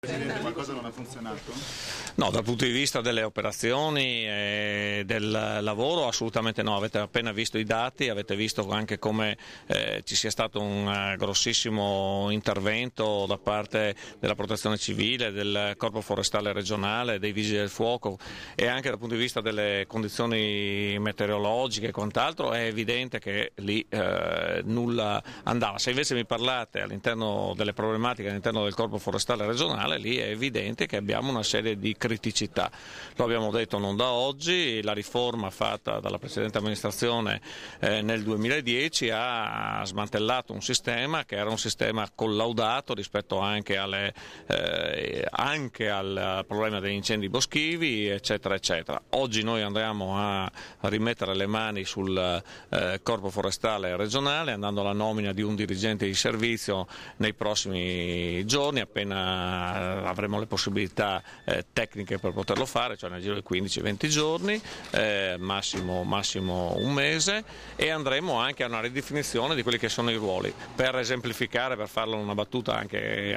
Presidente, qualcosa non ha funzionato? No, dal punto di vista delle operazioni e del lavoro assolutamente no, avete appena visto i dati, avete visto anche come ci sia stato un grossissimo intervento da parte della Protezione Civile, del Corpo Forestale Regionale, dei Vigili del Fuoco e anche dal punto di vista delle condizioni meteorologiche e quant'altro è evidente che lì nulla andava. Se invece mi parlate all'interno delle problematiche all'interno del Corpo Forestale Regionale, lì è evidente che abbiamo una serie di criticità. Lo abbiamo detto non da oggi, la riforma fatta dalla precedente amministrazione nel 2010 ha smantellato un sistema che era un sistema collaudato rispetto anche al problema degli incendi boschivi, eccetera, eccetera. Oggi noi andremo a rimettere le mani sul Corpo Forestale Regionale andando alla nomina di un dirigente di servizio nei prossimi giorni, appena avremo le possibilità tecniche per poterlo fare, cioè nel giro di 15-20 giorni, massimo un mese, e andremo anche a una ridefinizione di quelli che sono i ruoli. Per esemplificare, per farlo una battuta anche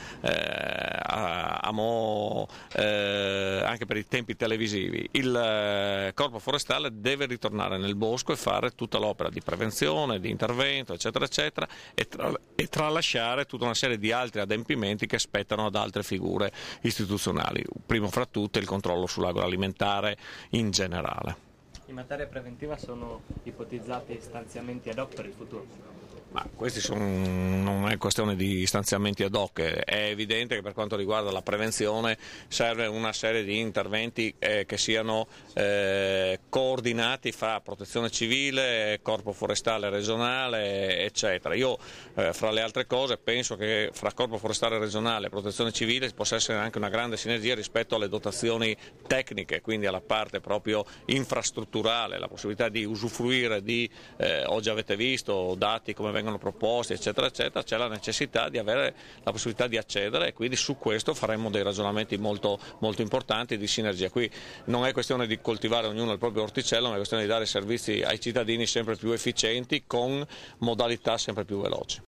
anche per i tempi televisivi, il Corpo Forestale deve ritornare nel bosco e fare tutta l'opera di prevenzione, di intervento, eccetera, eccetera, e tralasciare tutta una serie di altri adempimenti che spettano ad altre figure istituzionali, primo fra tutte il controllo sull'agroalimentare in generale. In materia preventiva sono ipotizzati stanziamenti ad hoc per il futuro? Ma non è questione di stanziamenti ad hoc, è evidente che per quanto riguarda la prevenzione serve una serie di interventi che siano coordinati fra protezione civile, corpo forestale regionale, eccetera. Io fra le altre cose penso che fra corpo forestale regionale e protezione civile possa essere anche una grande sinergia rispetto alle dotazioni tecniche, quindi alla parte proprio infrastrutturale, la possibilità di usufruire di, oggi avete visto, dati come vengono proposti, eccetera, eccetera, c'è la necessità di avere la possibilità di accedere e quindi su questo faremo dei ragionamenti molto, molto importanti di sinergia. Qui non è questione di coltivare ognuno il proprio orticello, ma è questione di dare servizi ai cittadini sempre più efficienti con modalità sempre più veloci.